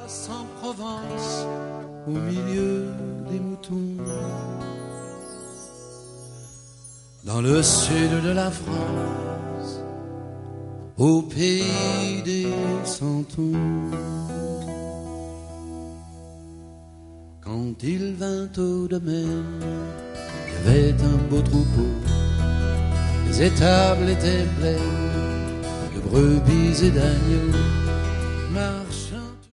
en Provence, au milieu des moutons. Dans le sud de la France, au pays des santons. Quand il vint au domaine, il y avait un beau troupeau. Les étables étaient pleines de brebis et d'agneaux.